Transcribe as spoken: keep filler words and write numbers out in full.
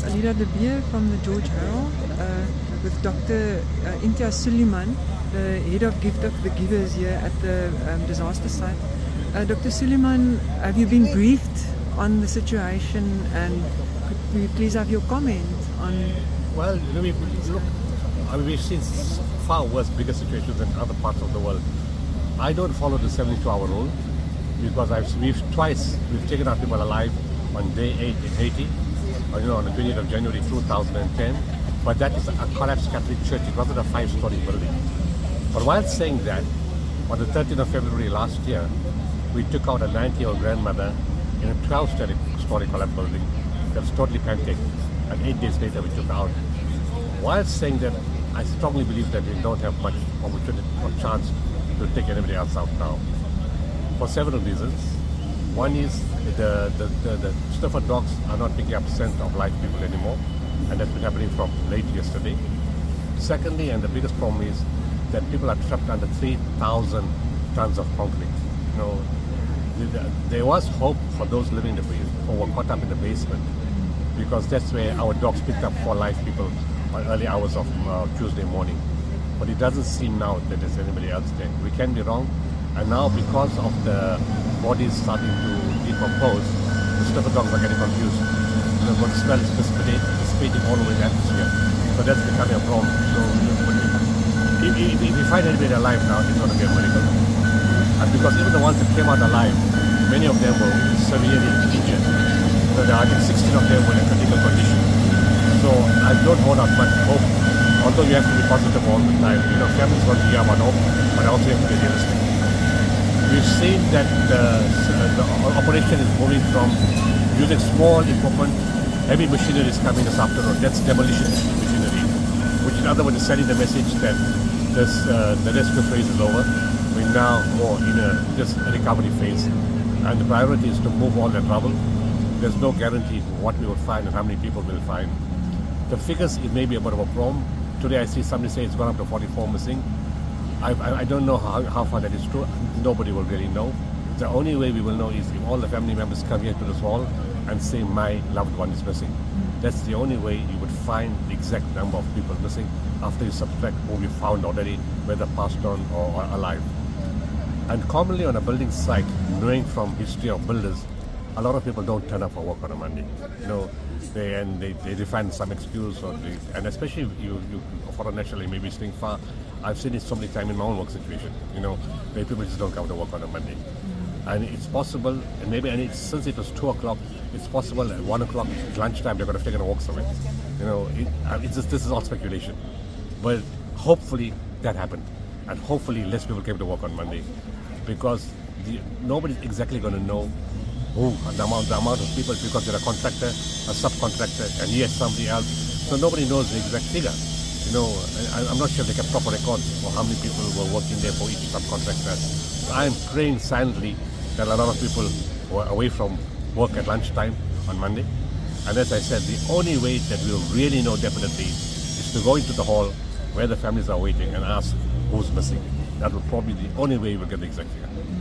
Alida De Beer from the George Herald uh, with Doctor Uh, Imtiaz Suleiman, the head of Gift of the Givers here at the um, disaster site. Uh, Doctor Suleiman, have you been briefed on the situation, and could we please have your comment on... Well, let me look, I mean, we've seen far worse, bigger situations in other parts of the world. I don't follow the seventy-two hour rule because I've, we've twice, we've taken our people alive on day eight in Haiti, or, you know, on the twentieth of January two thousand ten, but that is a collapsed Catholic church. It wasn't a five-story building. But while saying that, on the thirteenth of February last year, we took out a ninety-year-old grandmother in a twelve-story collapsed building that was totally pancaked, and eight days later we took her out. While saying that, I strongly believe that we don't have much opportunity or chance to take anybody else out now, for several reasons. One is the, the, the, the sniffer dogs are not picking up scent of live people anymore, and that's been happening from late yesterday. Secondly, and the biggest problem is that people are trapped under three thousand tons of concrete. You know, there was hope for those living in the basement, or were caught up in the basement, because that's where our dogs picked up four live people on early hours of uh, Tuesday morning. But it doesn't seem now that there's anybody else there. We can be wrong, and now because of the bodies starting to decompose, the sniffer dogs are getting confused. You know, what the smell is dissipating, dissipating all over the atmosphere. So that's becoming a problem. So if, if, if we find anybody alive now, it's going to be a miracle. And because even the ones that came out alive, many of them were severely injured. So there are, I think, sixteen of them were in a critical condition. So I don't hold out much hope, although you have to be positive all the time. You know, families want to hear about hope, but also you have to be realistic. We've seen that the, the operation is moving from using small equipment. Heavy machinery is coming this afternoon. That's demolition machinery, which in other words is sending the message that this, uh, the rescue phase is over. We're now more in a just a recovery phase, and the priority is to move all that rubble. There's no guarantee what we will find and how many people will find. The figures, it may be a bit of a problem. Today I see somebody say it's gone up to forty-four missing. I, I, I don't know how, how far that is true. Nobody will really know. The only way we will know is if all the family members come here to this hall and say my loved one is missing. That's the only way you would find the exact number of people missing after you subtract who we found already, whether passed on or, or alive. And commonly on a building site, knowing from history of builders, a lot of people don't turn up for work on a Monday. You know, they and they, they find some excuse, or they, and especially you, you foreign nationally, maybe staying far. I've seen it so many times in my own work situation. You know, where people just don't come to work on a Monday, and it's possible. And maybe and it's, since it was two o'clock, it's possible at one o'clock lunchtime they're going to take a walk somewhere. You know, it, it's just, this is all speculation, but hopefully that happened, and hopefully less people came to work on Monday, because the, nobody's exactly going to know who the amount, the amount of people, because they're a contractor, a subcontractor, and yes, somebody else. So nobody knows the exact figure. You know, I, I'm not sure if they kept proper records for how many people were working there for each subcontractor. So I'm praying silently that a lot of people were away from work at lunchtime on Monday. And as I said, the only way that we'll really know definitely is to go into the hall where the families are waiting and ask who's missing. That will probably be the only way we'll get the exact figure.